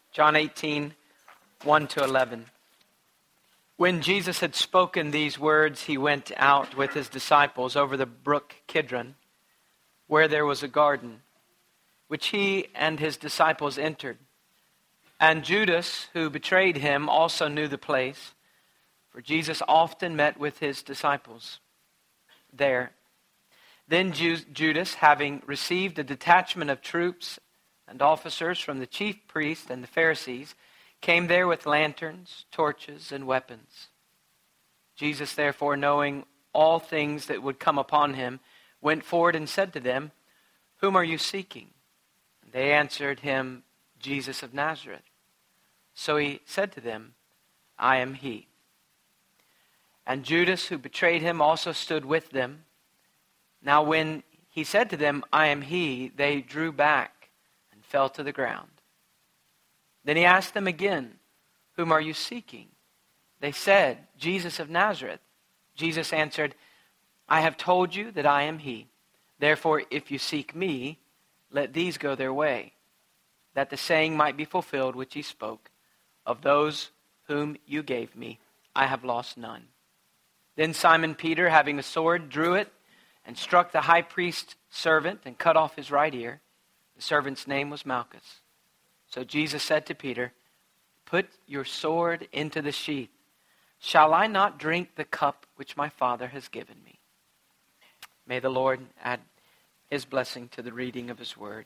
John 18, 1 to 11. When Jesus had spoken these words, he went out with his disciples over the brook Kidron, where there was a garden, which he and his disciples entered. And Judas, who betrayed him, also knew the place, for Jesus often met with his disciples there. Then Judas, having received a detachment of troops and officers from the chief priests and the Pharisees, came there with lanterns, torches, and weapons. Jesus, therefore, knowing all things that would come upon him, went forward and said to them, "Whom are you seeking?" And they answered him, "Jesus of Nazareth." So he said to them, "I am he." And Judas, who betrayed him, also stood with them. Now when he said to them, "I am he," they drew back and fell to the ground. Then he asked them again, "Whom are you seeking?" They said, "Jesus of Nazareth." Jesus answered, "I have told you that I am he. Therefore, if you seek me, let these go their way, that the saying might be fulfilled which he spoke, of those whom you gave me, I have lost none." Then Simon Peter, having a sword, drew it and struck the high priest's servant and cut off his right ear. The servant's name was Malchus. So Jesus said to Peter, "Put your sword into the sheath. Shall I not drink the cup which my Father has given me?" May the Lord add his blessing to the reading of his word.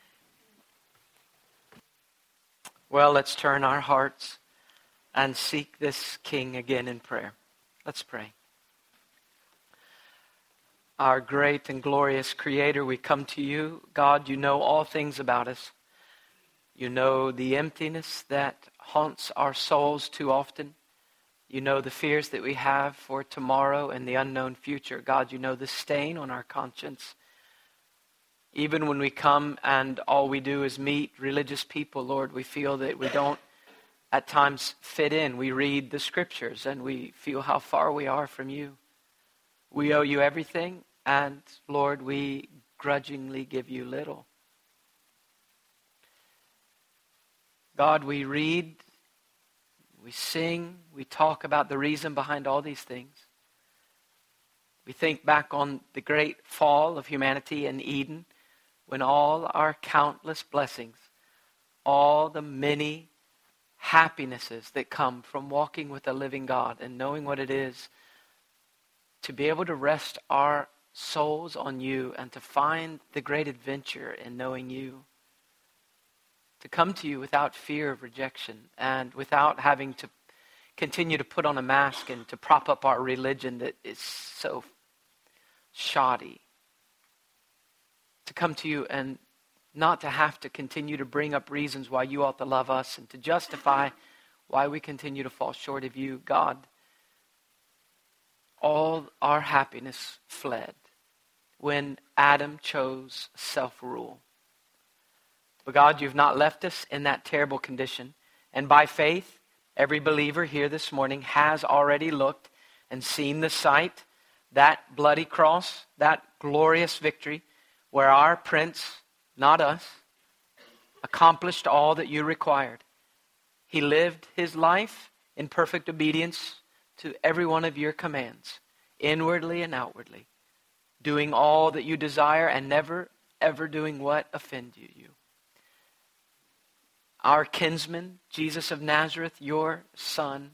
Well, let's turn our hearts and seek this King again in prayer. Let's pray. Our great and glorious Creator, we come to you. God, you know all things about us. You know the emptiness that haunts our souls too often. You know the fears that we have for tomorrow and the unknown future. God, you know the stain on our conscience. Even when we come and all we do is meet religious people, Lord, we feel that we don't at times fit in. We read the scriptures and we feel how far we are from you. We owe you everything, and Lord, we grudgingly give you little. God, we read, we sing, we talk about the reason behind all these things. We think back on the great fall of humanity in Eden, when all our countless blessings, all the many happinesses that come from walking with a living God and knowing what it is to be able to rest our souls on you and to find the great adventure in knowing you. To come to you without fear of rejection and without having to continue to put on a mask and to prop up our religion that is so shoddy. To come to you and not to have to continue to bring up reasons why you ought to love us and to justify why we continue to fall short of you. God, all our happiness fled when Adam chose self-rule. But God, you've not left us in that terrible condition. And by faith, every believer here this morning has already looked and seen the sight, that bloody cross, that glorious victory, where our Prince, not us, accomplished all that you required. He lived his life in perfect obedience to every one of your commands, inwardly and outwardly, doing all that you desire and never, ever doing what offended you. Our kinsman, Jesus of Nazareth, your Son,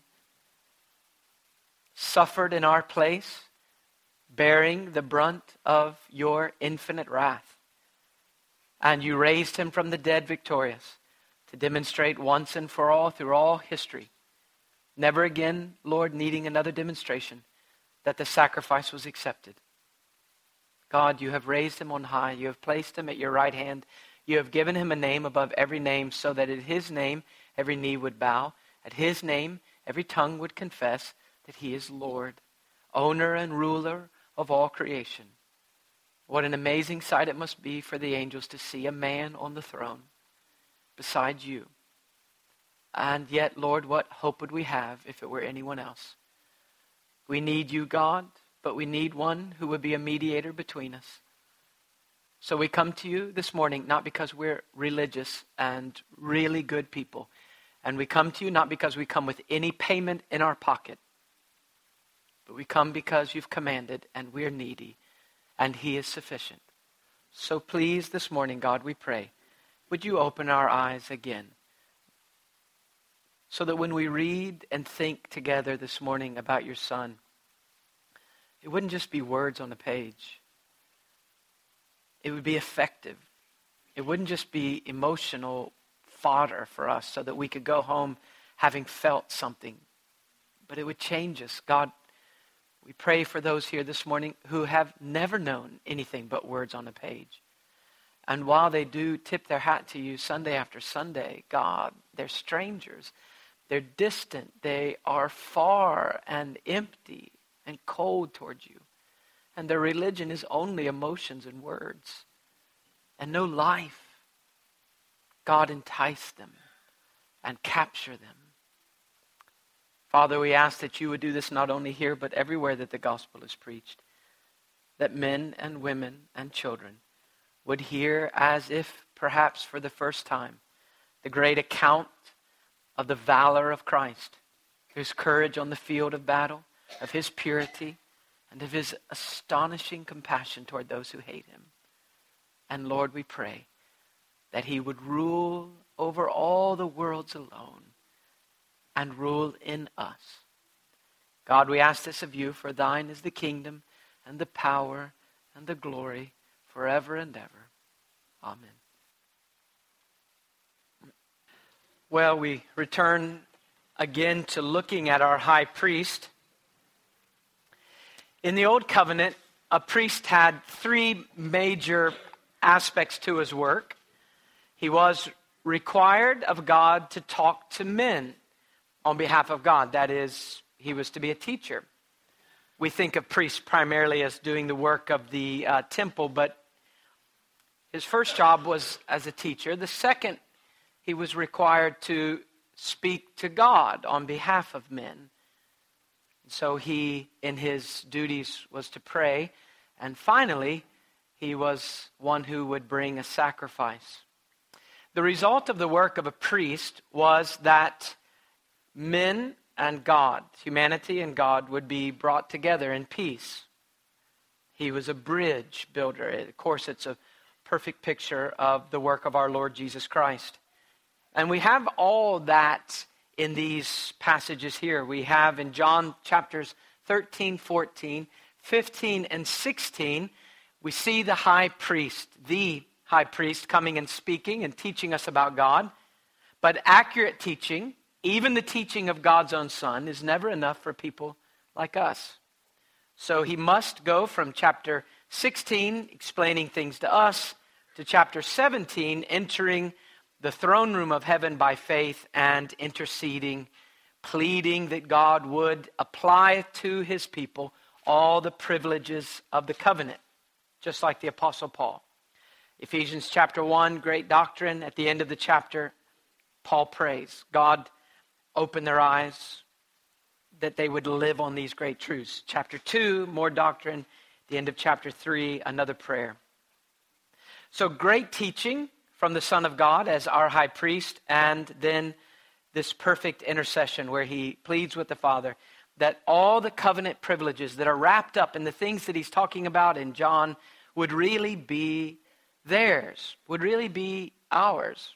suffered in our place, bearing the brunt of your infinite wrath. And you raised him from the dead victorious to demonstrate once and for all through all history, never again, Lord, needing another demonstration, that the sacrifice was accepted. God, you have raised him on high. You have placed him at your right hand. You have given him a name above every name, so that at his name every knee would bow. At his name every tongue would confess that he is Lord, owner and ruler of all creation. What an amazing sight it must be for the angels to see a man on the throne beside you. And yet, Lord, what hope would we have if it were anyone else? We need you, God, but we need one who would be a mediator between us. So we come to you this morning, not because we're religious and really good people. And we come to you not because we come with any payment in our pocket, but we come because you've commanded and we're needy and he is sufficient. So please this morning, God, we pray, would you open our eyes again so that when we read and think together this morning about your Son, it wouldn't just be words on a page. It would be effective. It wouldn't just be emotional fodder for us so that we could go home having felt something, but it would change us. God, we pray for those here this morning who have never known anything but words on a page. And while they do tip their hat to you Sunday after Sunday, God, they're strangers. They're distant. They are far and empty and cold towards you. And their religion is only emotions and words and no life. God, entice them and capture them. Father, we ask that you would do this not only here, but everywhere that the gospel is preached. That men and women and children would hear as if perhaps for the first time the great account of the valor of Christ, his courage on the field of battle, of his purity, and of his astonishing compassion toward those who hate him. And Lord, we pray that he would rule over all the worlds alone and rule in us. God, we ask this of you, for thine is the kingdom and the power and the glory forever and ever. Amen. Well, we return again to looking at our high priest. In the Old Covenant, a priest had three major aspects to his work. He was required of God to talk to men on behalf of God. That is, he was to be a teacher. We think of priests primarily as doing the work of the temple, but his first job was as a teacher. The second, he was required to speak to God on behalf of men. So he, in his duties, was to pray. And finally, he was one who would bring a sacrifice. The result of the work of a priest was that men and God, humanity and God, would be brought together in peace. He was a bridge builder. Of course, it's a perfect picture of the work of our Lord Jesus Christ. And we have all that in these passages here. We have in John chapters 13, 14, 15, and 16, we see the high priest coming and speaking and teaching us about God. But accurate teaching, even the teaching of God's own Son, is never enough for people like us. So he must go from chapter 16, explaining things to us, to chapter 17, entering the throne room of heaven by faith and interceding, pleading that God would apply to his people all the privileges of the covenant, just like the Apostle Paul. Ephesians chapter 1, great doctrine. At the end of the chapter, Paul prays, God, open their eyes that they would live on these great truths. Chapter 2, more doctrine. The end of chapter 3, another prayer. So great teaching from the Son of God as our high priest, and then this perfect intercession where he pleads with the Father that all the covenant privileges that are wrapped up in the things that he's talking about in John would really be theirs, would really be ours.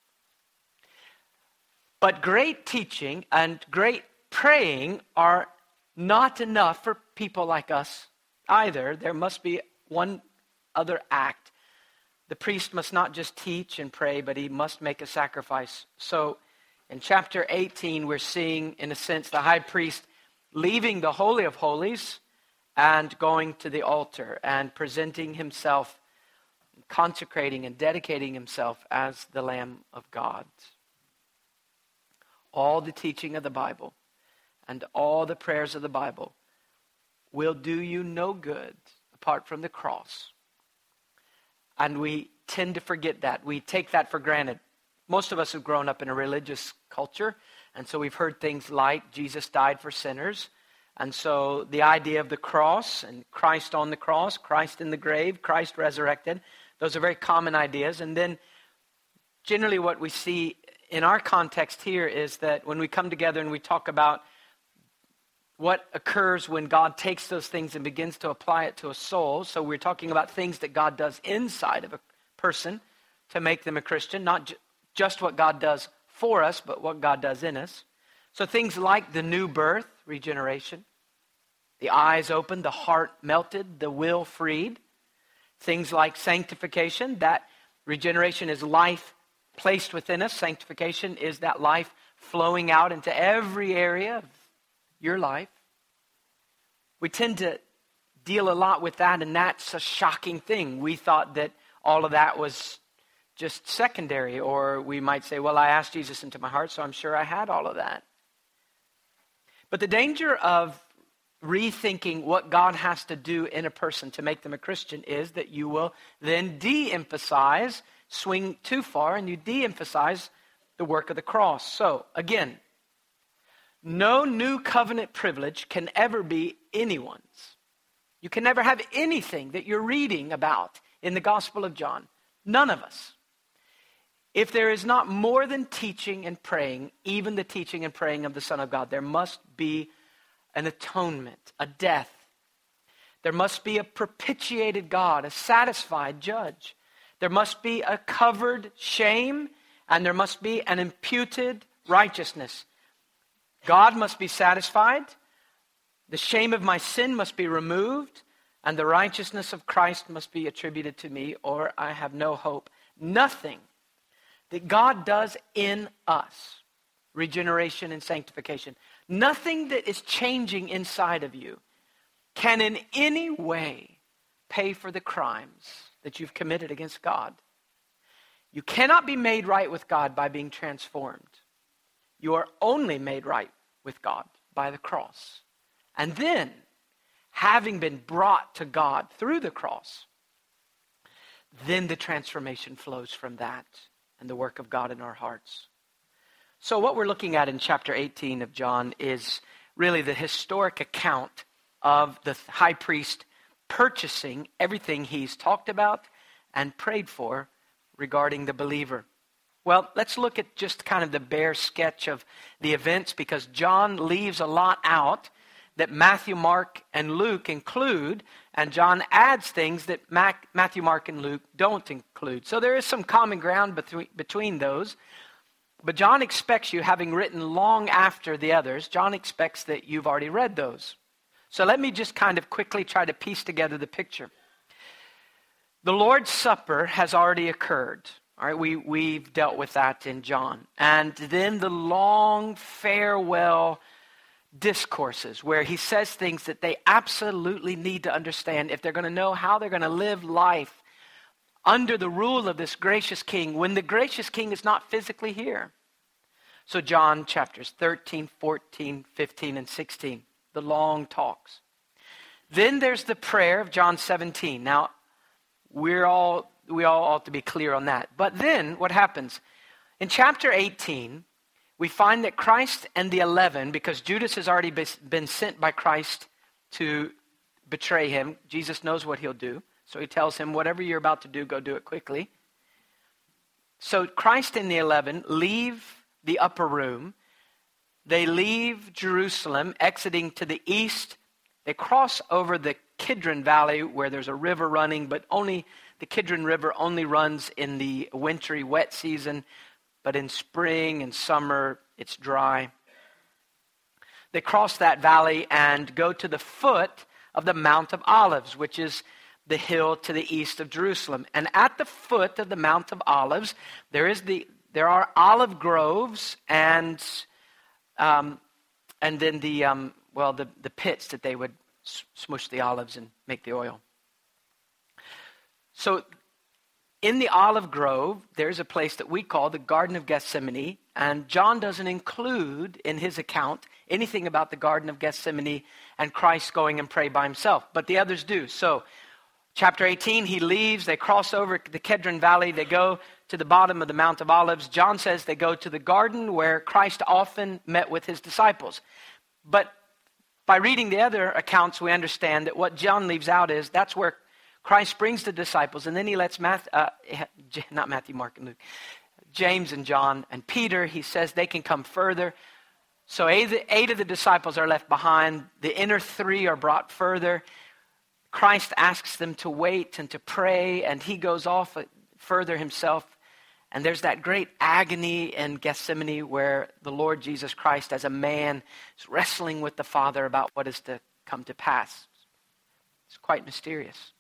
But great teaching and great praying are not enough for people like us either. There must be one other act. The priest must not just teach and pray, but he must make a sacrifice. So in chapter 18, we're seeing, in a sense, the high priest leaving the Holy of Holies and going to the altar and presenting himself, consecrating and dedicating himself as the Lamb of God. All the teaching of the Bible and all the prayers of the Bible will do you no good apart from the cross. And we tend to forget that. We take that for granted. Most of us have grown up in a religious culture, and so we've heard things like Jesus died for sinners. And so the idea of the cross and Christ on the cross, Christ in the grave, Christ resurrected, those are very common ideas. And then generally what we see in our context here is that when we come together and we talk about what occurs when God takes those things and begins to apply it to a soul, so we're talking about things that God does inside of a person to make them a Christian, not just what God does for us, but what God does in us. So things like the new birth, regeneration, the eyes opened, the heart melted, the will freed. Things like sanctification, that regeneration is life placed within us. Sanctification is that life flowing out into every area of your life. We tend to deal a lot with that, and that's a shocking thing. We thought that all of that was just secondary, or we might say, well, I asked Jesus into my heart, so I'm sure I had all of that. But the danger of rethinking what God has to do in a person to make them a Christian is that you will then de-emphasize, swing too far, and you de-emphasize the work of the cross. So, again, no new covenant privilege can ever be anyone's. You can never have anything that you're reading about in the Gospel of John. None of us. If there is not more than teaching and praying, even the teaching and praying of the Son of God, there must be an atonement, a death. There must be a propitiated God, a satisfied judge. There must be a covered shame, and there must be an imputed righteousness. God must be satisfied. The shame of my sin must be removed, and the righteousness of Christ must be attributed to me, or I have no hope. Nothing that God does in us, regeneration and sanctification, nothing that is changing inside of you can in any way pay for the crimes that you've committed against God. You cannot be made right with God by being transformed. You are only made right with God by the cross. And then, having been brought to God through the cross, then the transformation flows from that and the work of God in our hearts. So what we're looking at in chapter 18 of John is really the historic account of the high priest purchasing everything he's talked about and prayed for regarding the believer. Well, let's look at just kind of the bare sketch of the events, because John leaves a lot out that Matthew, Mark, and Luke include, and John adds things that Matthew, Mark, and Luke don't include. So there is some common ground between those. But John expects you, having written long after the others, John expects that you've already read those. So let me just kind of quickly try to piece together the picture. The Lord's Supper has already occurred. All right, we've dealt with that in John. And then the long farewell discourses where he says things that they absolutely need to understand if they're going to know how they're going to live life under the rule of this gracious king when the gracious king is not physically here. So John chapters 13, 14, 15, and 16, the long talks. Then there's the prayer of John 17. Now, we all ought to be clear on that. But then what happens? In chapter 18, we find that Christ and the 11, because Judas has already been sent by Christ to betray him, Jesus knows what he'll do. So he tells him, whatever you're about to do, go do it quickly. So Christ and the 11 leave the upper room. They leave Jerusalem, exiting to the east. They cross over the Kidron Valley where there's a river running, but only the Kidron River only runs in the wintry wet season. But in spring and summer, it's dry. They cross that valley and go to the foot of the Mount of Olives, which is the hill to the east of Jerusalem. And at the foot of the Mount of Olives, there are olive groves and then the pits that they would smush the olives and make the oil. So in the olive grove, there's a place that we call the Garden of Gethsemane, and John doesn't include in his account anything about the Garden of Gethsemane and Christ going and pray by himself, but the others do. So chapter 18, he leaves, they cross over the Kidron Valley, they go to the bottom of the Mount of Olives. John says they go to the garden where Christ often met with his disciples. But by reading the other accounts, we understand that what John leaves out is that's where Christ brings the disciples, and then he lets James and John and Peter, he says they can come further. So eight of the disciples are left behind. The inner three are brought further. Christ asks them to wait and to pray, and he goes off further himself. And there's that great agony in Gethsemane where the Lord Jesus Christ, as a man, is wrestling with the Father about what is to come to pass. It's quite mysterious.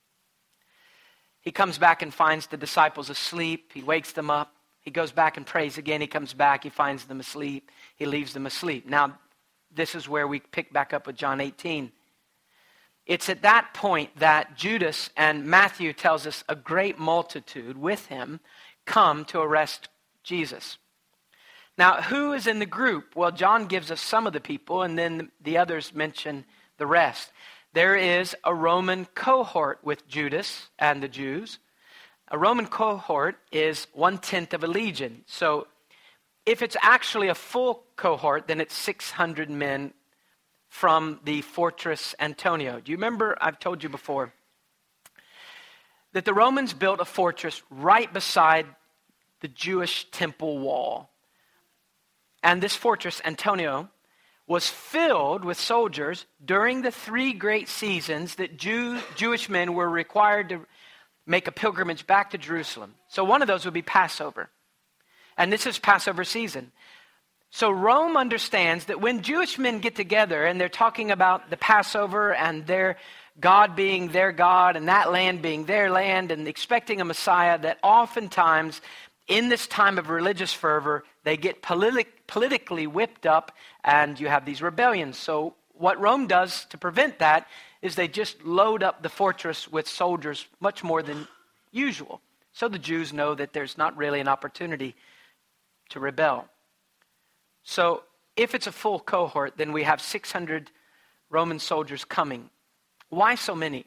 He comes back and finds the disciples asleep. He wakes them up. He goes back and prays again. He comes back. He finds them asleep. He leaves them asleep. Now, this is where we pick back up with John 18. It's at that point that Judas, and Matthew tells us a great multitude with him, come to arrest Jesus. Now, who is in the group? Well, John gives us some of the people, and then the others mention the rest. There is a Roman cohort with Judas and the Jews. A Roman cohort is 1/10 of a legion. So if it's actually a full cohort, then it's 600 men from the fortress Antonia. Do you remember, I've told you before, that the Romans built a fortress right beside the Jewish temple wall. And this fortress, Antonia, was filled with soldiers during the 3 great seasons that Jewish men were required to make a pilgrimage back to Jerusalem. So one of those would be Passover. And this is Passover season. So Rome understands that when Jewish men get together and they're talking about the Passover and their God being their God and that land being their land and expecting a Messiah, that oftentimes in this time of religious fervor, they get politically whipped up and you have these rebellions. So what Rome does to prevent that is they just load up the fortress with soldiers much more than usual. So the Jews know that there's not really an opportunity to rebel. So if it's a full cohort, then we have 600 Roman soldiers coming. Why so many?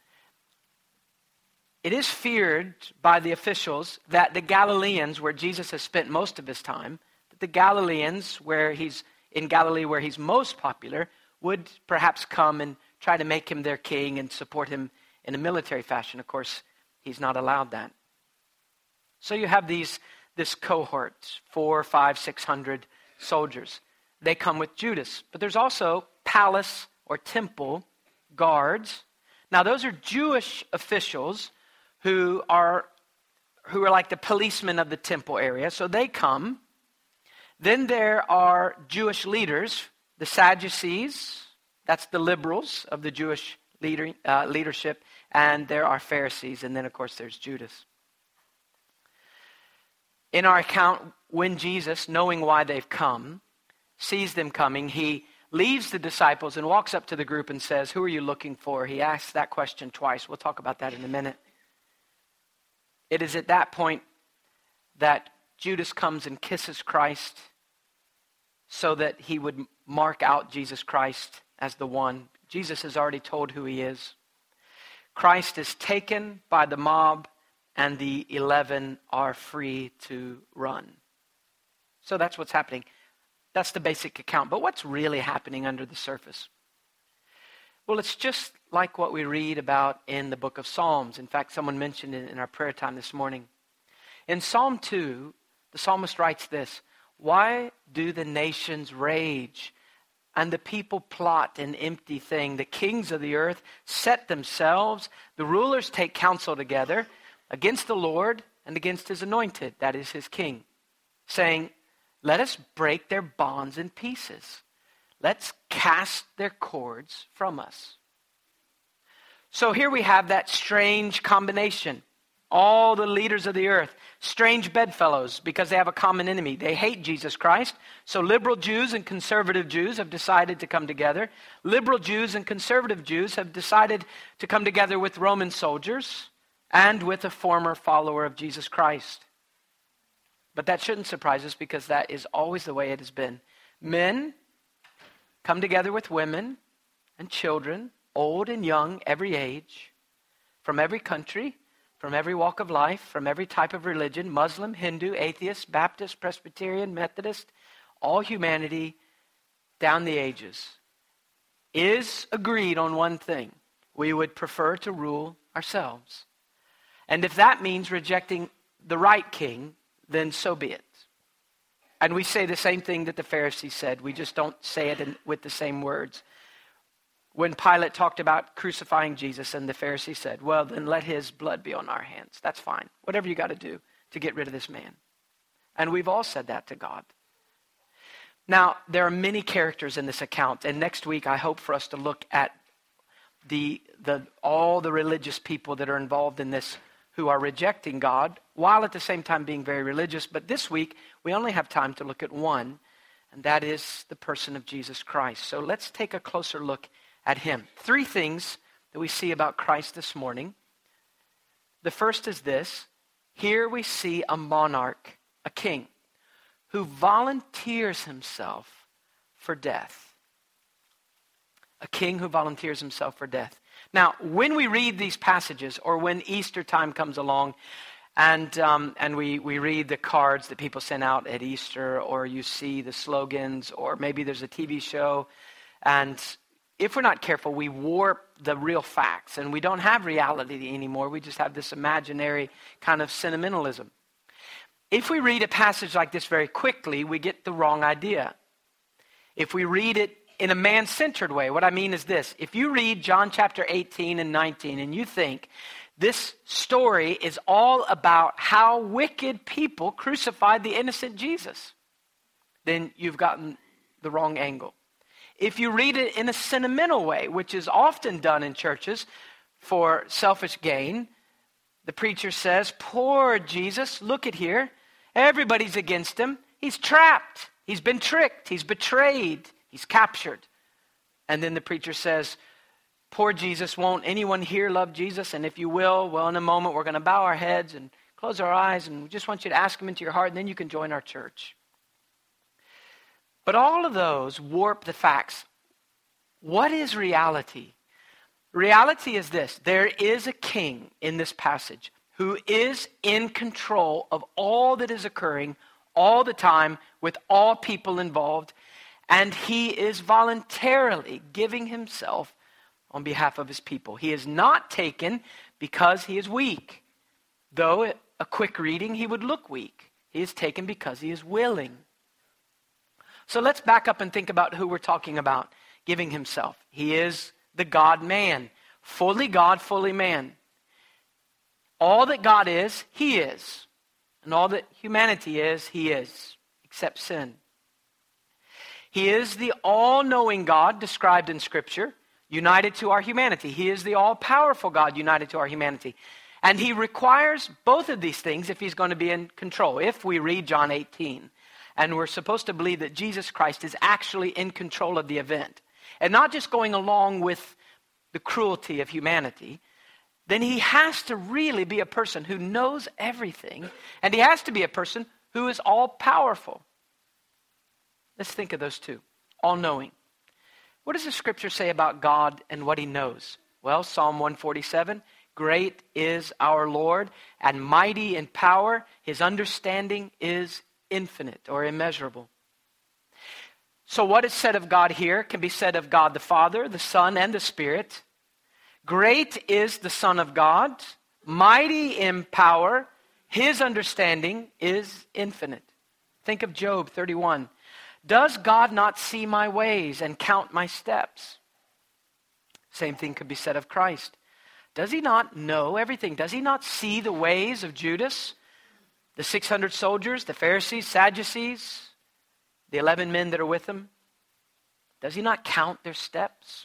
It is feared by the officials that the Galileans, where Jesus has spent most of his time, that the Galileans, in Galilee where he's most popular, would perhaps come and try to make him their king and support him in a military fashion. Of course, he's not allowed that. So you have this cohort, 400, 500, 600 soldiers. They come with Judas. But there's also palace or temple guards. Now those are Jewish officials who are like the policemen of the temple area. So they come. Then there are Jewish leaders, the Sadducees, that's the liberals of the Jewish leadership, and there are Pharisees, and then of course there's Judas. In our account, when Jesus, knowing why they've come, sees them coming, he leaves the disciples and walks up to the group and says, "Who are you looking for?" He asks that question twice. We'll talk about that in a minute. It is at that point that Judas comes and kisses Christ so that he would mark out Jesus Christ as the one. Jesus has already told who he is. Christ is taken by the mob and the 11 are free to run. So that's what's happening. That's the basic account. But what's really happening under the surface? Well, it's just like what we read about in the book of Psalms. In fact, someone mentioned it in our prayer time this morning. In Psalm 2, the psalmist writes this: "Why do the nations rage and the people plot an empty thing? The kings of the earth set themselves, the rulers take counsel together against the Lord and against his anointed," that is his king, saying, "Let us break their bonds in pieces. Let's cast their cords from us." So here we have that strange combination. All the leaders of the earth, strange bedfellows because they have a common enemy. They hate Jesus Christ. So liberal Jews and conservative Jews have decided to come together. Liberal Jews and conservative Jews have decided to come together with Roman soldiers and with a former follower of Jesus Christ. But that shouldn't surprise us because that is always the way it has been. Men come together with women and children, old and young, every age, from every country, from every walk of life, from every type of religion, Muslim, Hindu, atheist, Baptist, Presbyterian, Methodist, all humanity down the ages is agreed on one thing: we would prefer to rule ourselves. And if that means rejecting the right king, then so be it. And we say the same thing that the Pharisees said. We just don't say it with the same words. When Pilate talked about crucifying Jesus and the Pharisees said, well, then let his blood be on our hands. That's fine. Whatever you got to do to get rid of this man. And we've all said that to God. Now, there are many characters in this account. And next week, I hope for us to look at all the religious people that are involved in this who are rejecting God, while at the same time being very religious. But this week, we only have time to look at one, and that is the person of Jesus Christ. So let's take a closer look at him. 3 things that we see about Christ this morning. The first is this. Here we see a monarch, a king, who volunteers himself for death. A king who volunteers himself for death. Now, when we read these passages, or when Easter time comes along, and we read the cards that people send out at Easter, or you see the slogans, or maybe there's a TV show, and if we're not careful, we warp the real facts, and we don't have reality anymore. We just have this imaginary kind of sentimentalism. If we read a passage like this very quickly, we get the wrong idea. If we read it in a man-centered way, what I mean is this. If you read John chapter 18 and 19 and you think this story is all about how wicked people crucified the innocent Jesus, then you've gotten the wrong angle. If you read it in a sentimental way, which is often done in churches for selfish gain, the preacher says, poor Jesus, look at here. Everybody's against him. He's trapped. He's been tricked. He's betrayed. He's captured. And then the preacher says, poor Jesus, won't anyone here love Jesus? And if you will, well, in a moment we're going to bow our heads and close our eyes, and we just want you to ask him into your heart, and then you can join our church. But all of those warp the facts. What is reality? Reality is this. There is a king in this passage who is in control of all that is occurring all the time with all people involved. And he is voluntarily giving himself on behalf of his people. He is not taken because he is weak. Though a quick reading, he would look weak. He is taken because he is willing. So let's back up and think about who we're talking about giving himself. He is the God-man. Fully God, fully man. All that God is, he is. And all that humanity is, he is. Except sin. He is the all-knowing God described in Scripture, united to our humanity. He is the all-powerful God united to our humanity. And he requires both of these things if he's going to be in control. If we read John 18, and we're supposed to believe that Jesus Christ is actually in control of the event, and not just going along with the cruelty of humanity, then he has to really be a person who knows everything, and he has to be a person who is all-powerful. Let's think of those two. All-knowing. What does the Scripture say about God and what he knows? Well, Psalm 147, great is our Lord and mighty in power. His understanding is infinite or immeasurable. So what is said of God here can be said of God the Father, the Son, and the Spirit. Great is the Son of God, mighty in power. His understanding is infinite. Think of Job 31. Does God not see my ways and count my steps? Same thing could be said of Christ. Does he not know everything? Does he not see the ways of Judas, the 600 soldiers, the Pharisees, Sadducees, the 11 men that are with him? Does he not count their steps?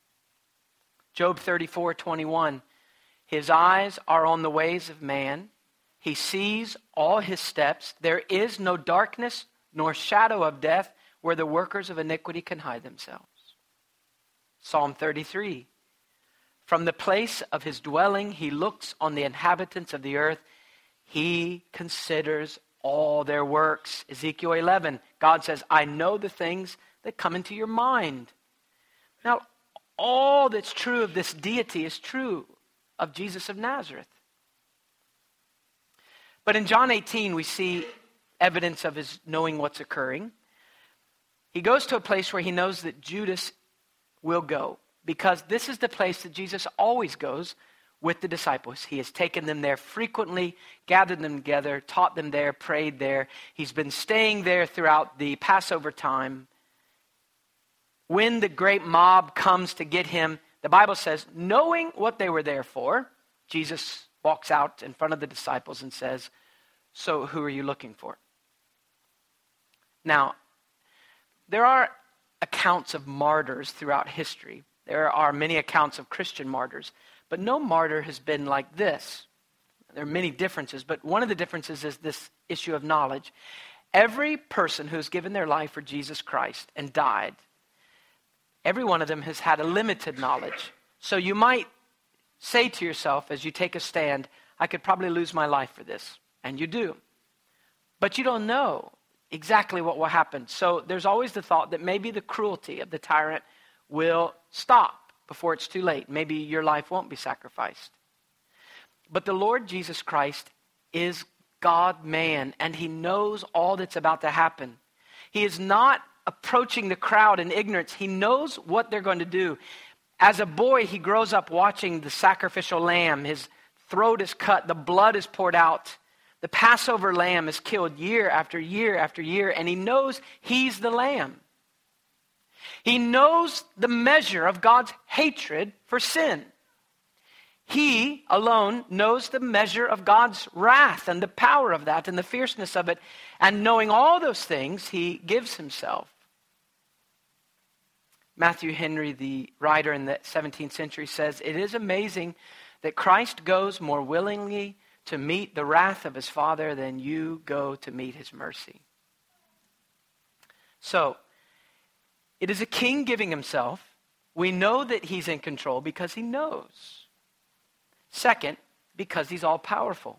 Job 34:21. His eyes are on the ways of man. He sees all his steps. There is no darkness nor shadow of death where the workers of iniquity can hide themselves. Psalm 33. From the place of his dwelling, he looks on the inhabitants of the earth. He considers all their works. Ezekiel 11. God says, I know the things that come into your mind. Now, all that's true of this deity is true of Jesus of Nazareth. But in John 18, we see evidence of his knowing what's occurring. He goes to a place where he knows that Judas will go, because this is the place that Jesus always goes with the disciples. He has taken them there frequently, gathered them together, taught them there, prayed there. He's been staying there throughout the Passover time. When the great mob comes to get him, the Bible says, knowing what they were there for, Jesus walks out in front of the disciples and says, "So who are you looking for?" Now, there are accounts of martyrs throughout history. There are many accounts of Christian martyrs, but no martyr has been like this. There are many differences, but one of the differences is this issue of knowledge. Every person who has given their life for Jesus Christ and died, every one of them has had a limited knowledge. So you might say to yourself as you take a stand, I could probably lose my life for this. And you do. But you don't know exactly what will happen. So there's always the thought that maybe the cruelty of the tyrant will stop before it's too late. Maybe your life won't be sacrificed. But the Lord Jesus Christ is God-man, and he knows all that's about to happen. He is not approaching the crowd in ignorance. He knows what they're going to do. As a boy, he grows up watching the sacrificial lamb. His throat is cut. The blood is poured out. The Passover lamb is killed year after year after year, and he knows he's the lamb. He knows the measure of God's hatred for sin. He alone knows the measure of God's wrath and the power of that and the fierceness of it. And knowing all those things, he gives himself. Matthew Henry, the writer in the 17th century, says, "It is amazing that Christ goes more willingly to meet the wrath of his Father than you go to meet his mercy." So, it is a king giving himself. We know that he's in control because he knows. Second, because he's all-powerful.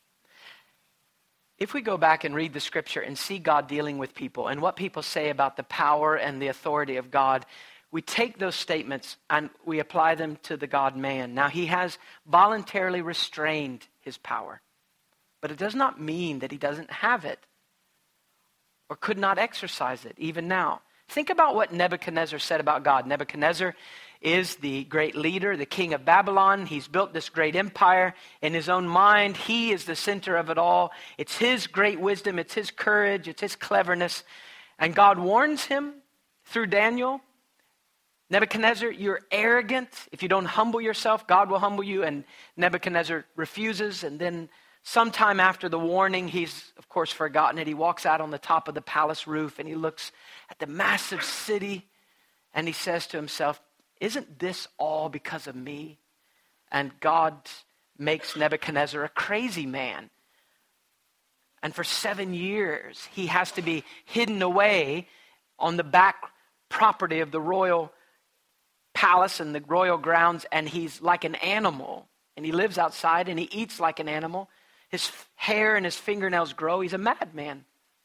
If we go back and read the scripture and see God dealing with people and what people say about the power and the authority of God, we take those statements and we apply them to the God-man. Now, he has voluntarily restrained his power, but it does not mean that he doesn't have it or could not exercise it even now. Think about what Nebuchadnezzar said about God. Nebuchadnezzar is the great leader, the king of Babylon. He's built this great empire in his own mind. He is the center of it all. It's his great wisdom. It's his courage. It's his cleverness. And God warns him through Daniel, Nebuchadnezzar, you're arrogant. If you don't humble yourself, God will humble you. And Nebuchadnezzar refuses. And then sometime after the warning, he's, of course, forgotten it. He walks out on the top of the palace roof and he looks at the massive city and he says to himself, isn't this all because of me? And God makes Nebuchadnezzar a crazy man. And for 7 years, he has to be hidden away on the back property of the royal palace and the royal grounds. And he's like an animal. And he lives outside and he eats like an animal. His hair and his fingernails grow. He's a madman.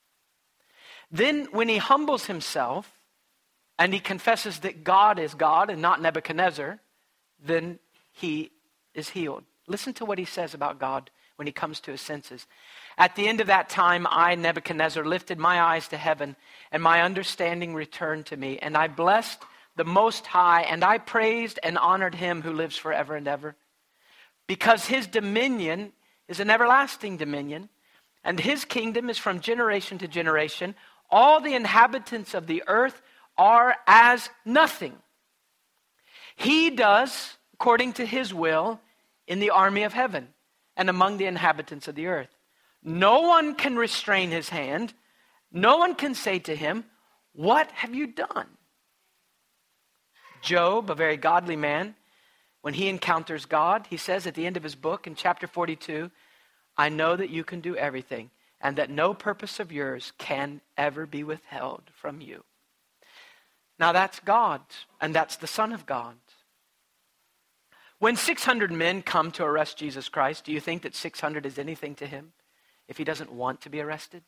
Then when he humbles himself, and he confesses that God is God and not Nebuchadnezzar, then he is healed. Listen to what he says about God when he comes to his senses. At the end of that time, I, Nebuchadnezzar, lifted my eyes to heaven, and my understanding returned to me. And I blessed the Most High, and I praised and honored him who lives forever and ever. Because his dominion is an everlasting dominion, and his kingdom is from generation to generation. All the inhabitants of the earth are as nothing. He does according to his will in the army of heaven and among the inhabitants of the earth. No one can restrain his hand. No one can say to him, what have you done? Job, a very godly man, when he encounters God, he says at the end of his book in chapter 42, I know that you can do everything and that no purpose of yours can ever be withheld from you. Now that's God, and that's the Son of God. When 600 men come to arrest Jesus Christ, do you think that 600 is anything to him if he doesn't want to be arrested?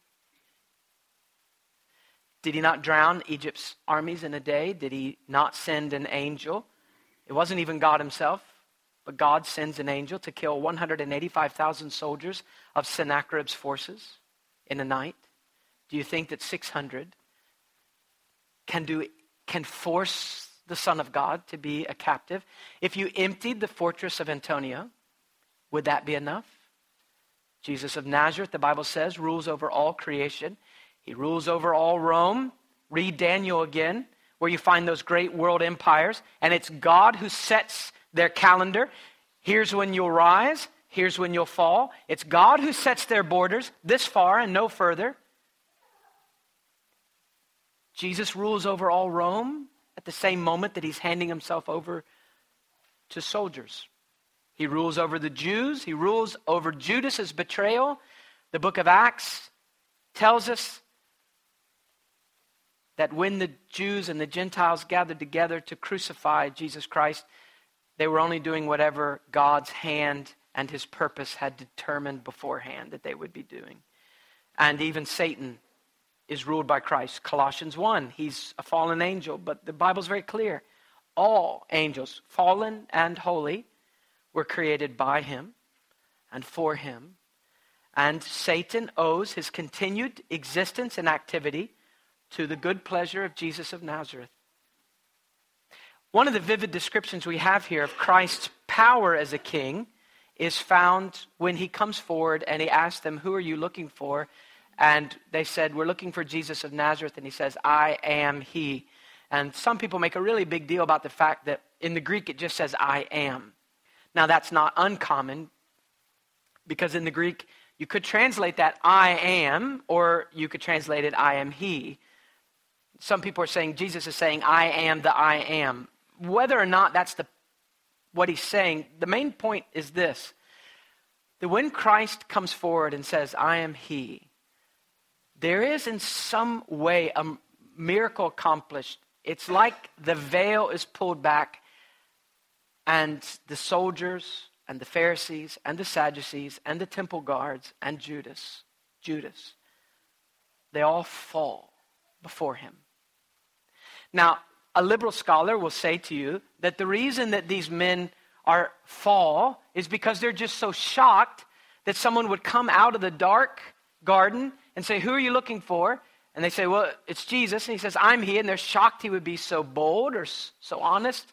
Did he not drown Egypt's armies in a day? Did he not send an angel? It wasn't even God himself, but God sends an angel to kill 185,000 soldiers of Sennacherib's forces in a night. Do you think that 600 can force the Son of God, to be a captive. If you emptied the fortress of Antonia, would that be enough? Jesus of Nazareth, the Bible says, rules over all creation. He rules over all Rome. Read Daniel again, where you find those great world empires. And it's God who sets their calendar. Here's when you'll rise. Here's when you'll fall. It's God who sets their borders this far and no further. Jesus rules over all Rome at the same moment that he's handing himself over to soldiers. He rules over the Jews. He rules over Judas's betrayal. The book of Acts tells us that when the Jews and the Gentiles gathered together to crucify Jesus Christ, they were only doing whatever God's hand and his purpose had determined beforehand that they would be doing. And even Satan is ruled by Christ. Colossians 1, he's a fallen angel, but the Bible's very clear. All angels, fallen and holy, were created by him and for him. And Satan owes his continued existence and activity to the good pleasure of Jesus of Nazareth. One of the vivid descriptions we have here of Christ's power as a king is found when he comes forward and he asks them, "Who are you looking for?" And they said, "We're looking for Jesus of Nazareth." And he says, "I am he." And some people make a really big deal about the fact that in the Greek it just says, "I am." Now that's not uncommon, because in the Greek you could translate that "I am," or you could translate it "I am he." Some people are saying Jesus is saying, "I am the I am." Whether or not that's what he's saying, the main point is this: that when Christ comes forward and says, "I am he," there is in some way a miracle accomplished. It's like the veil is pulled back and the soldiers and the Pharisees and the Sadducees and the temple guards and Judas, they all fall before him. Now, a liberal scholar will say to you that the reason that these men fall is because they're just so shocked that someone would come out of the dark garden and say, "Who are you looking for?" And they say, "Well, it's Jesus." And he says, "I'm he." And they're shocked he would be so bold or so honest.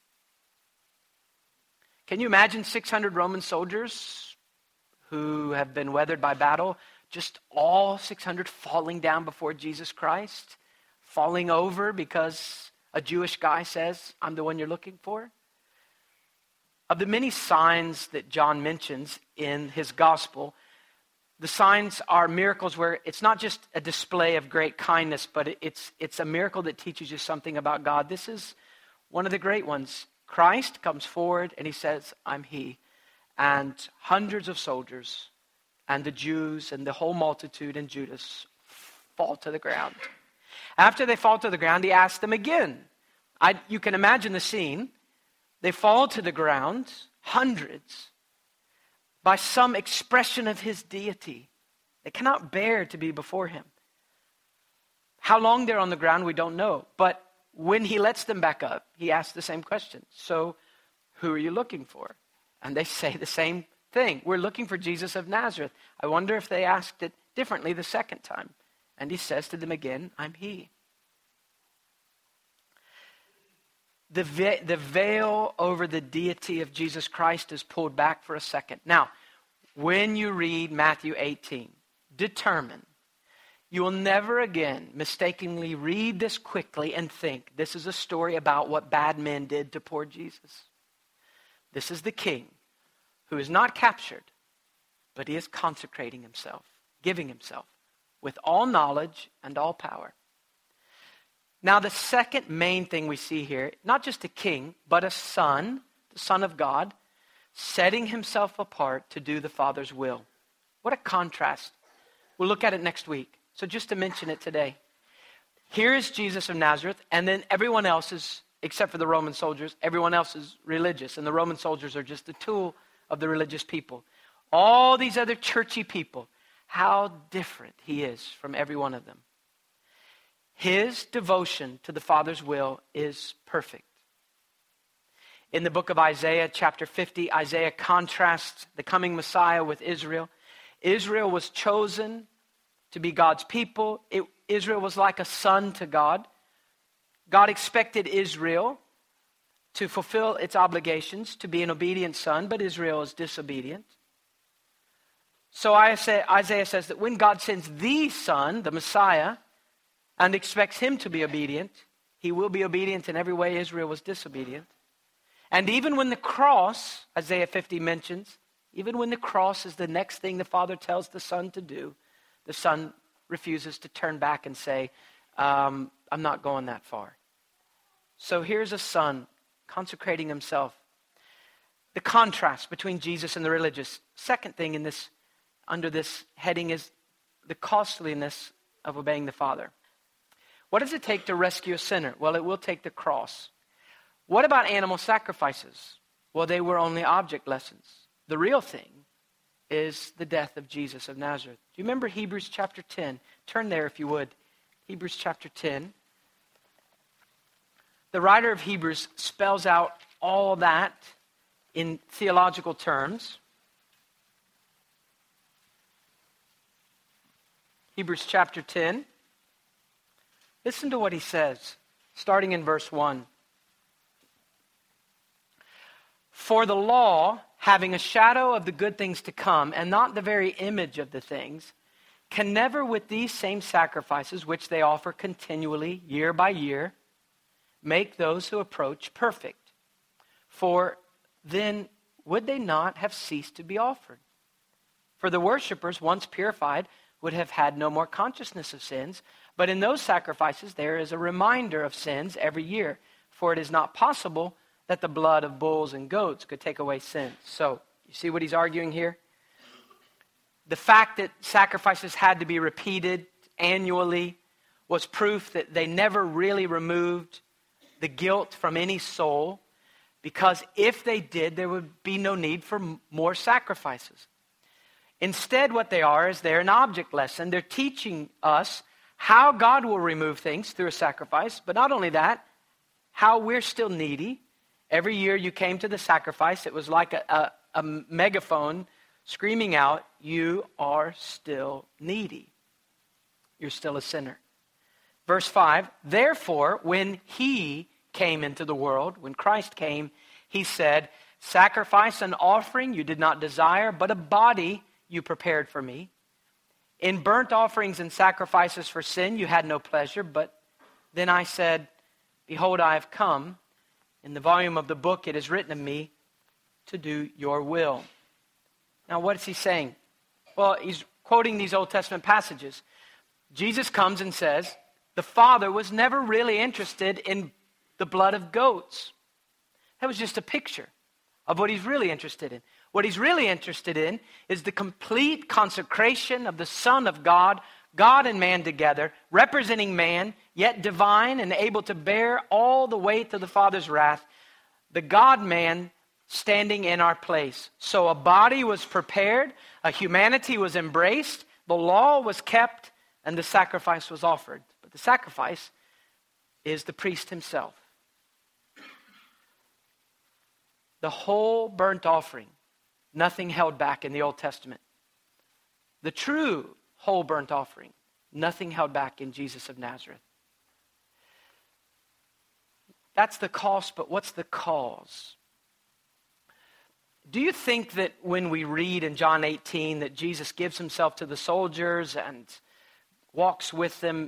Can you imagine 600 Roman soldiers who have been weathered by battle, just all 600 falling down before Jesus Christ, falling over because a Jewish guy says, "I'm the one you're looking for"? Of the many signs that John mentions in his gospel, the signs are miracles where it's not just a display of great kindness, but it's a miracle that teaches you something about God. This is one of the great ones. Christ comes forward and he says, "I'm he." And hundreds of soldiers and the Jews and the whole multitude and Judas fall to the ground. After they fall to the ground, he asks them again. You can imagine the scene. They fall to the ground, hundreds, by some expression of his deity. They cannot bear to be before him. How long they're on the ground, we don't know. But when he lets them back up, he asks the same question. "So, who are you looking for?" And they say the same thing. "We're looking for Jesus of Nazareth." I wonder if they asked it differently the second time. And he says to them again, "I'm he." The veil over the deity of Jesus Christ is pulled back for a second. Now, when you read Matthew 18, determine you will never again mistakenly read this quickly and think this is a story about what bad men did to poor Jesus. This is the king who is not captured, but he is consecrating himself, giving himself with all knowledge and all power. Now, the second main thing we see here, not just a king, but a son, the Son of God, setting himself apart to do the Father's will. What a contrast. We'll look at it next week. So just to mention it today. Here is Jesus of Nazareth, and then everyone else is, except for the Roman soldiers, everyone else is religious, and the Roman soldiers are just the tool of the religious people. All these other churchy people, how different he is from every one of them. His devotion to the Father's will is perfect. In the book of Isaiah, chapter 50, Isaiah contrasts the coming Messiah with Israel. Israel was chosen to be God's people. Israel was like a son to God. God expected Israel to fulfill its obligations, to be an obedient son, but Israel is disobedient. So Isaiah says that when God sends the Son, the Messiah, and expects him to be obedient, he will be obedient in every way Israel was disobedient. And even when the cross, Isaiah 50 mentions, even when the cross is the next thing the Father tells the Son to do, the Son refuses to turn back and say, I'm not going that far. So here's a son consecrating himself. The contrast between Jesus and the religious. Second thing under this heading is the costliness of obeying the Father. What does it take to rescue a sinner? Well, it will take the cross. What about animal sacrifices? Well, they were only object lessons. The real thing is the death of Jesus of Nazareth. Do you remember Hebrews chapter 10? Turn there if you would. Hebrews chapter 10. The writer of Hebrews spells out all that in theological terms. Hebrews chapter 10. Listen to what he says, starting in verse 1. For the law, having a shadow of the good things to come, and not the very image of the things, can never with these same sacrifices, which they offer continually, year by year, make those who approach perfect. For then would they not have ceased to be offered? For the worshippers, once purified, would have had no more consciousness of sins, but in those sacrifices there is a reminder of sins every year, for it is not possible that the blood of bulls and goats could take away sins. So, you see what he's arguing here? The fact that sacrifices had to be repeated annually was proof that they never really removed the guilt from any soul, because if they did, there would be no need for more sacrifices. Instead, what they are is they're an object lesson. They're teaching us how God will remove things through a sacrifice, but not only that, how we're still needy. Every year you came to the sacrifice, it was like a megaphone screaming out, you are still needy. You're still a sinner. Verse 5, therefore, when he came into the world, when Christ came, he said, sacrifice and offering you did not desire, but a body you prepared for me. In burnt offerings and sacrifices for sin you had no pleasure, but then I said, behold, I have come. In the volume of the book it is written of me to do your will. Now what is he saying? Well, he's quoting these Old Testament passages. Jesus comes and says, the Father was never really interested in the blood of goats. That was just a picture of what he's really interested in. What he's really interested in is the complete consecration of the Son of God, God and man together, representing man, yet divine and able to bear all the weight of the Father's wrath, the God-man standing in our place. So a body was prepared, a humanity was embraced, the law was kept, and the sacrifice was offered. But the sacrifice is the priest himself. The whole burnt offering, nothing held back in the Old Testament. The true whole burnt offering, nothing held back in Jesus of Nazareth. That's the cost, but what's the cause? Do you think that when we read in John 18 that Jesus gives himself to the soldiers and walks with them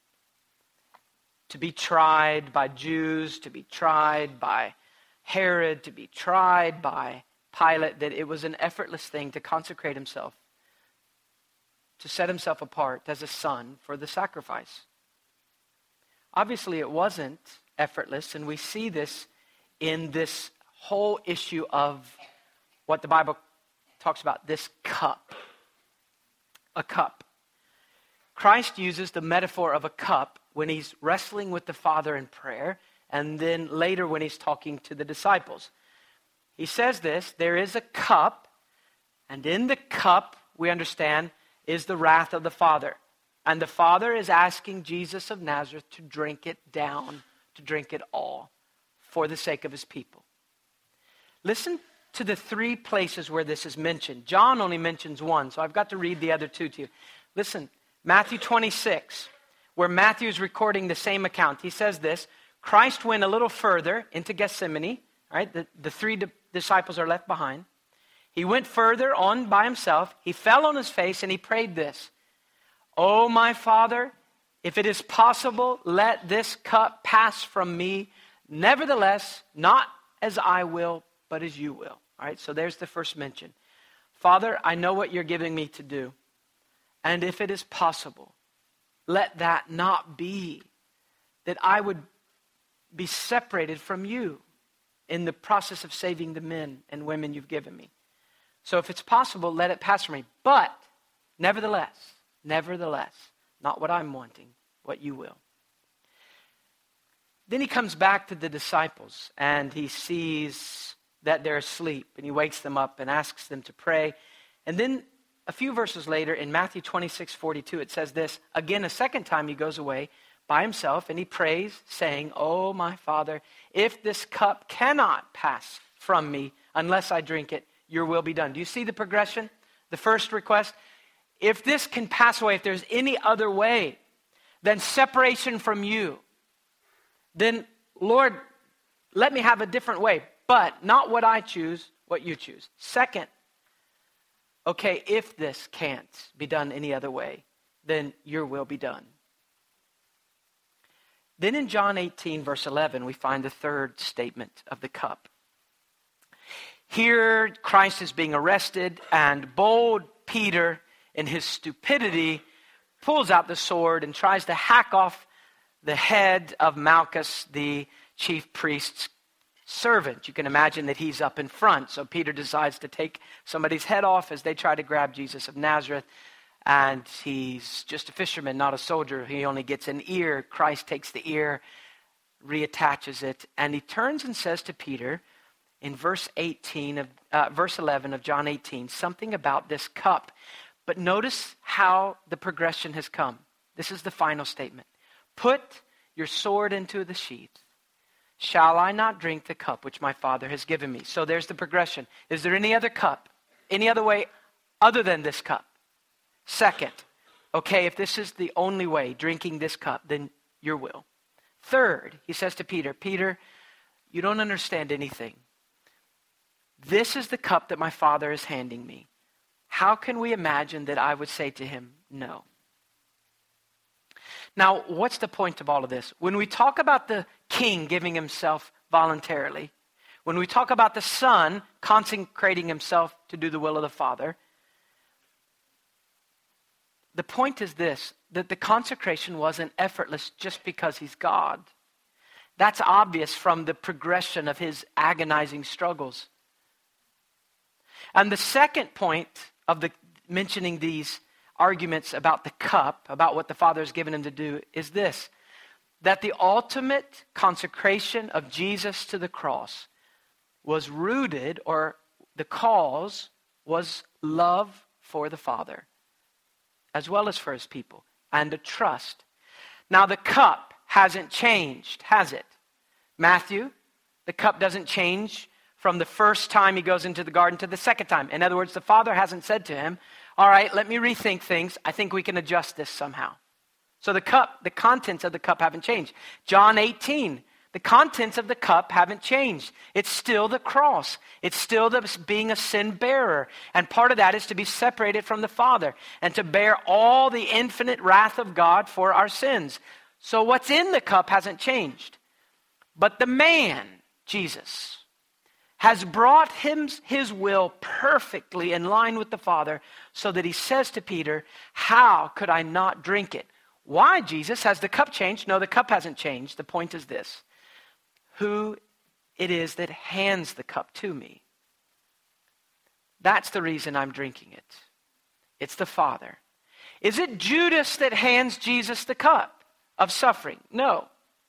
to be tried by Jews, to be tried by Herod, to be tried by Pilate, that it was an effortless thing to consecrate himself, to set himself apart as a son for the sacrifice? Obviously it wasn't effortless, and we see this in this whole issue of what the Bible talks about, this cup. A cup. Christ uses the metaphor of a cup when he's wrestling with the Father in prayer, and then later when he's talking to the disciples. He says this, there is a cup, and in the cup, we understand, is the wrath of the Father. And the Father is asking Jesus of Nazareth to drink it down, to drink it all, for the sake of his people. Listen to the three places where this is mentioned. John only mentions one, so I've got to read the other two to you. Listen, Matthew 26, where Matthew is recording the same account. He says this, Christ went a little further into Gethsemane. Right? The three disciples are left behind. He went further on by himself. He fell on his face and he prayed this. Oh, my Father, if it is possible, let this cup pass from me. Nevertheless, not as I will, but as you will. All right, so there's the first mention. Father, I know what you're giving me to do. And if it is possible, let that not be, that I would be separated from you in the process of saving the men and women you've given me. So if it's possible, let it pass from me. But nevertheless, not what I'm wanting, what you will. Then he comes back to the disciples and he sees that they're asleep and he wakes them up and asks them to pray. And then a few verses later in Matthew 26:42, it says this. Again, a second time he goes away by himself and he prays saying, oh, my Father, if this cup cannot pass from me unless I drink it, your will be done. Do you see the progression? The first request, if this can pass away, if there's any other way than separation from you, then Lord, let me have a different way, but not what I choose, what you choose. Second, okay, if this can't be done any other way, then your will be done. Then in John 18, verse 11, we find the third statement of the cup. Here, Christ is being arrested, and bold Peter, in his stupidity, pulls out the sword and tries to hack off the head of Malchus, the chief priest's servant. You can imagine that he's up in front. So Peter decides to take somebody's head off as they try to grab Jesus of Nazareth. And he's just a fisherman, not a soldier. He only gets an ear. Christ takes the ear, reattaches it, and he turns and says to Peter in verse 11 of John 18, something about this cup. But notice how the progression has come. This is the final statement. Put your sword into the sheath. Shall I not drink the cup which my Father has given me? So there's the progression. Is there any other cup? Any other way other than this cup? Second, okay, if this is the only way, drinking this cup, then your will. Third, he says to Peter, Peter, you don't understand anything. This is the cup that my Father is handing me. How can we imagine that I would say to him, no? Now, what's the point of all of this? When we talk about the king giving himself voluntarily, when we talk about the Son consecrating himself to do the will of the Father, the point is this, that the consecration wasn't effortless just because he's God. That's obvious from the progression of his agonizing struggles. And the second point of the mentioning these arguments about the cup, about what the Father has given him to do, is this, that the ultimate consecration of Jesus to the cross was rooted, or the cause was love for the Father, as well as for his people, and a trust. Now the cup hasn't changed, has it? Matthew, the cup doesn't change from the first time he goes into the garden to the second time. In other words, the Father hasn't said to him, all right, let me rethink things. I think we can adjust this somehow. So the cup, the contents of the cup haven't changed. John 18, the contents of the cup haven't changed. It's still the cross. It's still being a sin bearer. And part of that is to be separated from the Father and to bear all the infinite wrath of God for our sins. So what's in the cup hasn't changed. But the man, Jesus, has brought his will perfectly in line with the Father, so that he says to Peter, how could I not drink it? Why, Jesus? Has the cup changed? No, the cup hasn't changed. The point is this. Who it is that hands the cup to me. That's the reason I'm drinking it. It's the Father. Is it Judas that hands Jesus the cup of suffering? No.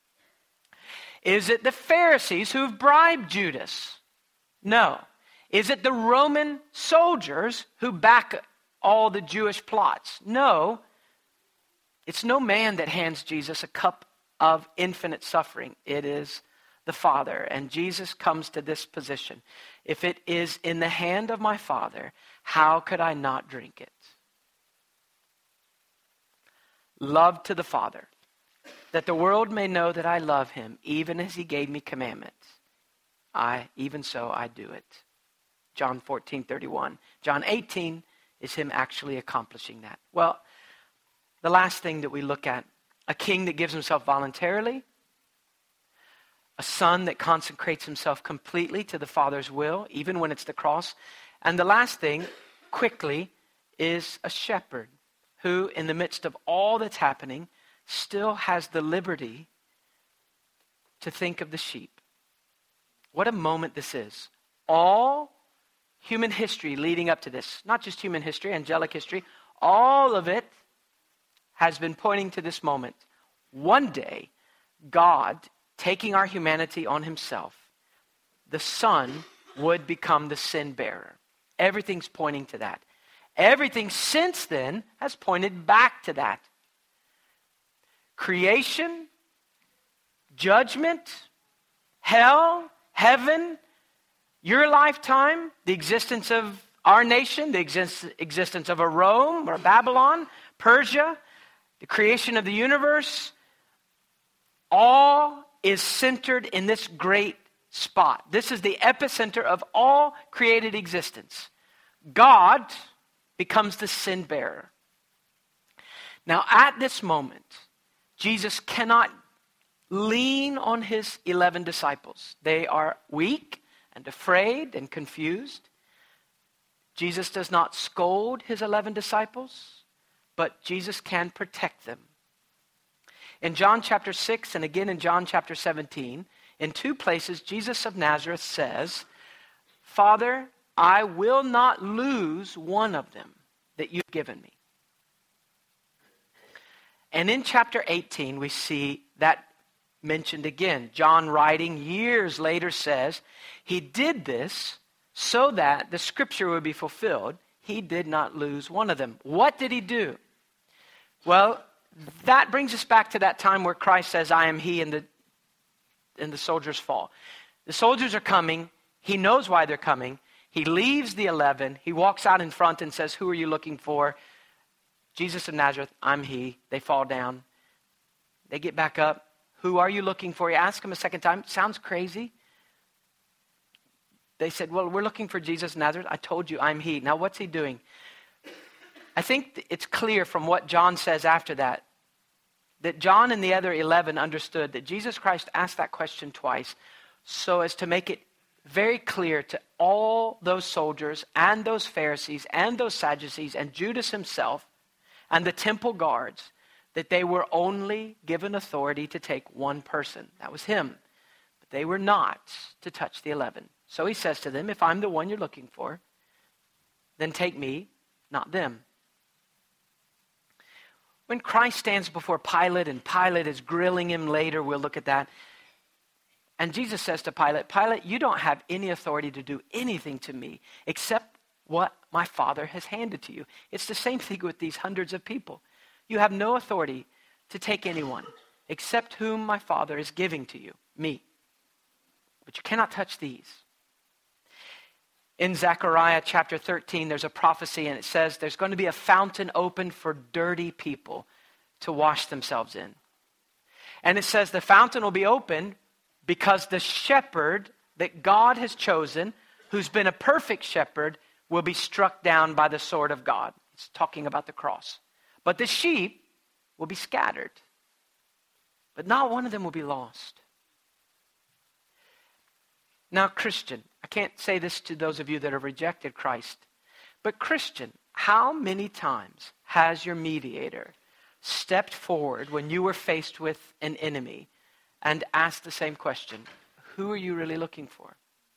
Is it the Pharisees who've bribed Judas? No. Is it the Roman soldiers who back all the Jewish plots? No. It's no man that hands Jesus a cup of infinite suffering. It is the Father. And Jesus comes to this position. If it is in the hand of my Father, how could I not drink it? Love to the Father. that the world may know that I love him, even as he gave me commandments. Even so I do it. John 14:31. John 18 is him actually accomplishing that. Well, the last thing that we look at, a king that gives himself voluntarily, a son that consecrates himself completely to the Father's will, even when it's the cross. And the last thing, quickly, is a shepherd who, in the midst of all that's happening, still has the liberty to think of the sheep. What a moment this is. All human history leading up to this, not just human history, angelic history, all of it has been pointing to this moment. One day, God, taking our humanity on himself, the Son would become the sin bearer. Everything's pointing to that. Everything since then has pointed back to that. Creation, judgment, hell, heaven, your lifetime, the existence of our nation, the existence of a Rome or a Babylon, Persia, the creation of the universe, all is centered in this great spot. This is the epicenter of all created existence. God becomes the sin bearer. Now, at this moment, Jesus cannot lean on his 11 disciples. They are weak and afraid and confused. Jesus does not scold his 11 disciples, but Jesus can protect them. In John chapter 6 and again in John chapter 17, in two places, Jesus of Nazareth says, Father, I will not lose one of them that you've given me. And in chapter 18, we see that mentioned again. John, writing years later, says, he did this so that the scripture would be fulfilled. He did not lose one of them. What did he do? Well, that brings us back to that time where Christ says, I am he, and the soldiers fall. The soldiers are coming. He knows why they're coming. He leaves the 11. He walks out in front and says, who are you looking for? Jesus of Nazareth, I'm he. They fall down. They get back up. Who are you looking for? He asks him a second time. Sounds crazy. They said, well, we're looking for Jesus of Nazareth. I told you, I'm he. Now, what's he doing? I think it's clear from what John says after that John and the other 11 understood that Jesus Christ asked that question twice so as to make it very clear to all those soldiers and those Pharisees and those Sadducees and Judas himself and the temple guards that they were only given authority to take one person. That was him. But they were not to touch the 11. So he says to them, if I'm the one you're looking for, then take me, not them. When Christ stands before Pilate and Pilate is grilling him later, we'll look at that. And Jesus says to Pilate, Pilate, you don't have any authority to do anything to me except what my Father has handed to you. It's the same thing with these hundreds of people. You have no authority to take anyone except whom my Father is giving to you, me. But you cannot touch these. In Zechariah chapter 13, there's a prophecy, and it says there's going to be a fountain opened for dirty people to wash themselves in. And it says the fountain will be open because the shepherd that God has chosen, who's been a perfect shepherd, will be struck down by the sword of God. It's talking about the cross. But the sheep will be scattered. But not one of them will be lost. Now, Christian, I can't say this to those of you that have rejected Christ, but Christian, how many times has your mediator stepped forward when you were faced with an enemy and asked the same question? Who are you really looking for?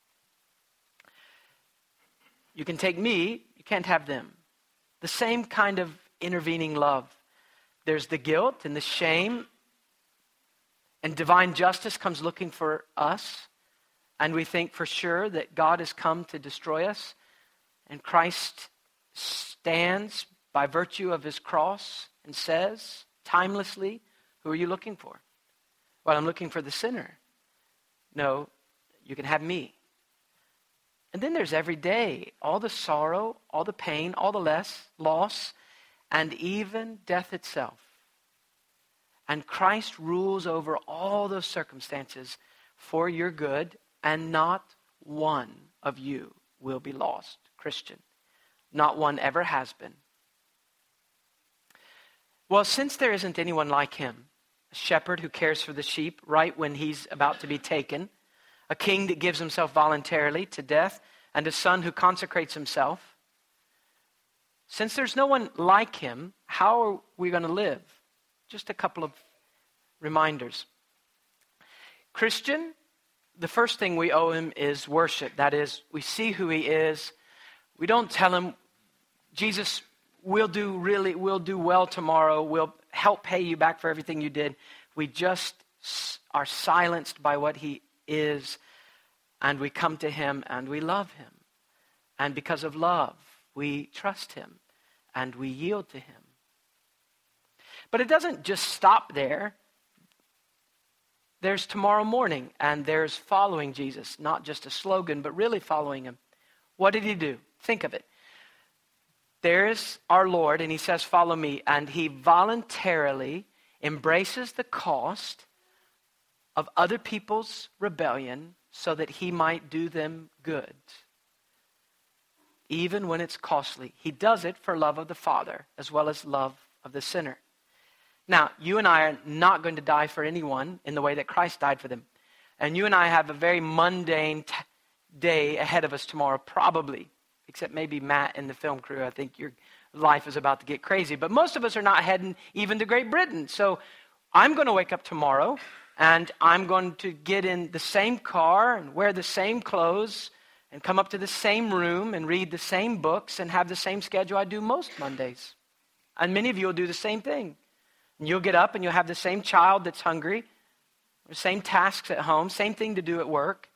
You can take me, you can't have them. The same kind of intervening love. There's the guilt and the shame, and divine justice comes looking for us. And we think for sure that God has come to destroy us. And Christ stands by virtue of his cross and says, timelessly, who are you looking for? Well, I'm looking for the sinner. No, you can have me. And then there's every day, all the sorrow, all the pain, all the loss, and even death itself. And Christ rules over all those circumstances for your good, and not one of you will be lost, Christian. Not one ever has been. Well, since there isn't anyone like him, a shepherd who cares for the sheep right when he's about to be taken, a king that gives himself voluntarily to death, and a son who consecrates himself, since there's no one like him, how are we going to live? Just a couple of reminders. Christian, the first thing we owe him is worship. That is, we see who he is. We don't tell him, Jesus, we'll do well tomorrow. We'll help pay you back for everything you did. We just are silenced by what he is, and we come to him and we love him. And because of love, we trust him and we yield to him. But it doesn't just stop there. There's tomorrow morning, and there's following Jesus. Not just a slogan, but really following him. What did he do? Think of it. There's our Lord, and he says, follow me. And he voluntarily embraces the cost of other people's rebellion so that he might do them good. Even when it's costly. He does it for love of the Father as well as love of the sinner. Now, you and I are not going to die for anyone in the way that Christ died for them. And you and I have a very mundane day ahead of us tomorrow, probably. Except maybe Matt and the film crew. I think your life is about to get crazy. But most of us are not heading even to Great Britain. So I'm going to wake up tomorrow, and I'm going to get in the same car and wear the same clothes and come up to the same room and read the same books and have the same schedule I do most Mondays. And many of you will do the same thing. And you'll get up and you'll have the same child that's hungry, the same tasks at home, same thing to do at work.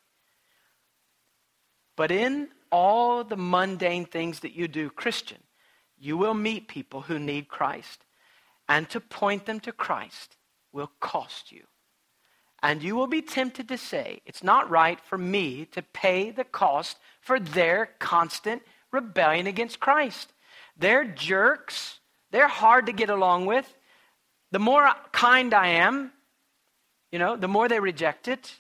But in all the mundane things that you do, Christian, you will meet people who need Christ. And to point them to Christ will cost you. And you will be tempted to say, it's not right for me to pay the cost for their constant rebellion against Christ. They're jerks. They're hard to get along with. The more kind I am, the more they reject it.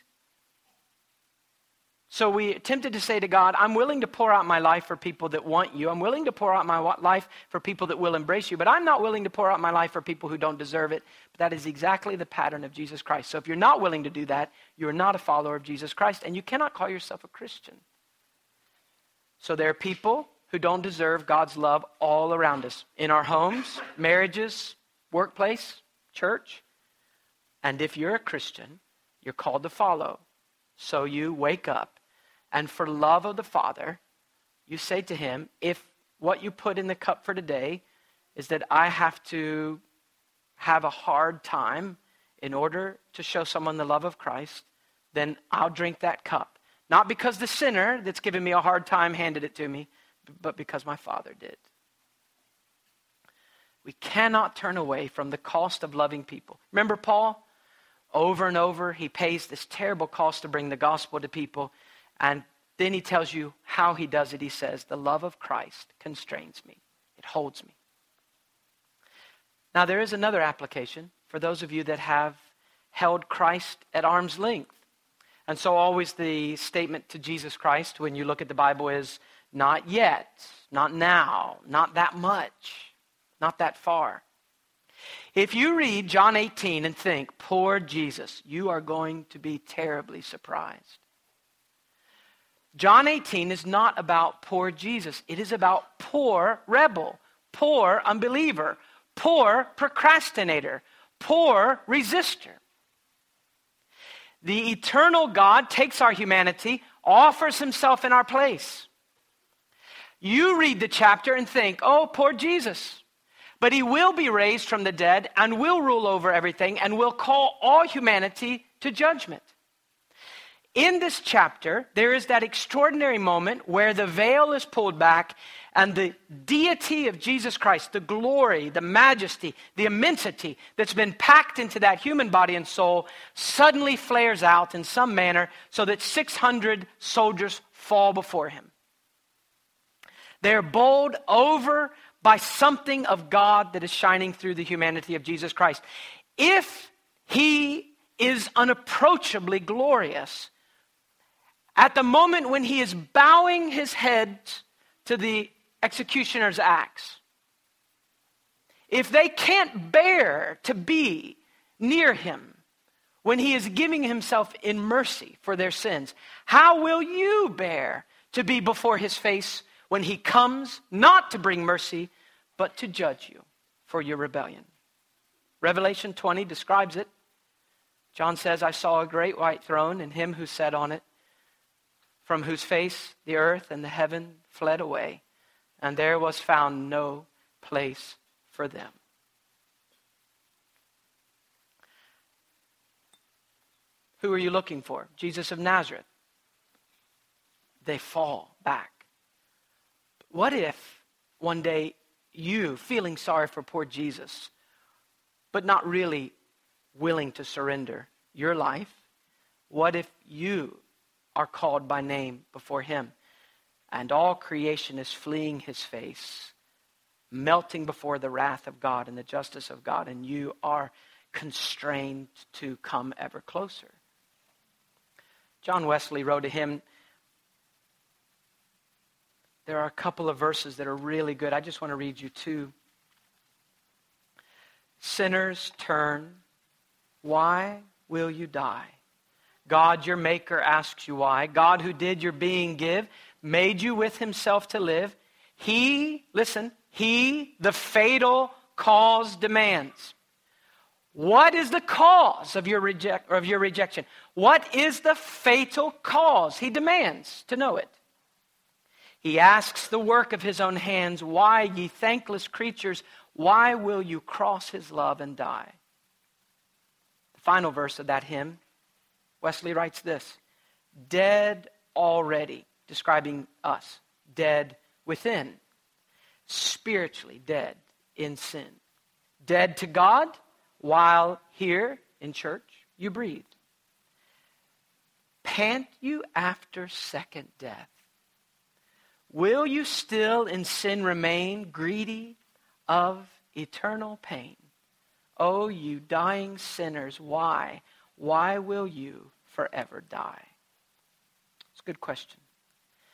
So we're tempted to say to God, I'm willing to pour out my life for people that want you. I'm willing to pour out my life for people that will embrace you. But I'm not willing to pour out my life for people who don't deserve it. But that is exactly the pattern of Jesus Christ. So if you're not willing to do that, you're not a follower of Jesus Christ. And you cannot call yourself a Christian. So there are people who don't deserve God's love all around us. In our homes, marriages, workplace, church. And if you're a Christian, you're called to follow. So you wake up, and for love of the Father, you say to him, if what you put in the cup for today is that I have to have a hard time in order to show someone the love of Christ, then I'll drink that cup. Not because the sinner that's given me a hard time handed it to me, but because my Father did. We cannot turn away from the cost of loving people. Remember Paul? Over and over, he pays this terrible cost to bring the gospel to people. And then he tells you how he does it. He says, the love of Christ constrains me. It holds me. Now, there is another application for those of you that have held Christ at arm's length. And so always the statement to Jesus Christ when you look at the Bible is, not yet, not now, not that much, not that far. If you read John 18 and think, poor Jesus, you are going to be terribly surprised. John 18 is not about poor Jesus. It is about poor rebel, poor unbeliever, poor procrastinator, poor resistor. The eternal God takes our humanity, offers himself in our place. You read the chapter and think, oh, poor Jesus. But he will be raised from the dead and will rule over everything and will call all humanity to judgment. In this chapter, there is that extraordinary moment where the veil is pulled back and the deity of Jesus Christ, the glory, the majesty, the immensity that's been packed into that human body and soul suddenly flares out in some manner so that 600 soldiers fall before him. They're bowled over by something of God that is shining through the humanity of Jesus Christ. if he is unapproachably glorious, at the moment when he is bowing his head to the executioner's axe, if they can't bear to be near him when he is giving himself in mercy for their sins, how will you bear to be before his face when he comes not to bring mercy, but to judge you for your rebellion? Revelation 20 describes it. John says, I saw a great white throne and him who sat on it, from whose face the earth and the heaven fled away, and there was found no place for them. Who are you looking for? Jesus of Nazareth. They fall back. What if one day you, feeling sorry for poor Jesus, but not really willing to surrender your life, what if you are called by name before him and all creation is fleeing his face, melting before the wrath of God and the justice of God, and you are constrained to come ever closer? John Wesley wrote a hymn. There are a couple of verses that are really good. I just want to read you two. Sinners, turn. Why will you die? God, your maker, asks you why. God, who did your being give, made you with himself to live. He, listen, he, the fatal cause, demands. What is the cause of your rejection? What is the fatal cause? He demands to know it. He asks the work of his own hands, why, ye thankless creatures, why will you cross his love and die? The final verse of that hymn, Wesley writes this: dead already, describing us, dead within, spiritually dead in sin, dead to God, while here in church you breathe. Pant you after second death? Will you still in sin remain, greedy of eternal pain? Oh, you dying sinners, why? Why will you forever die? It's a good question.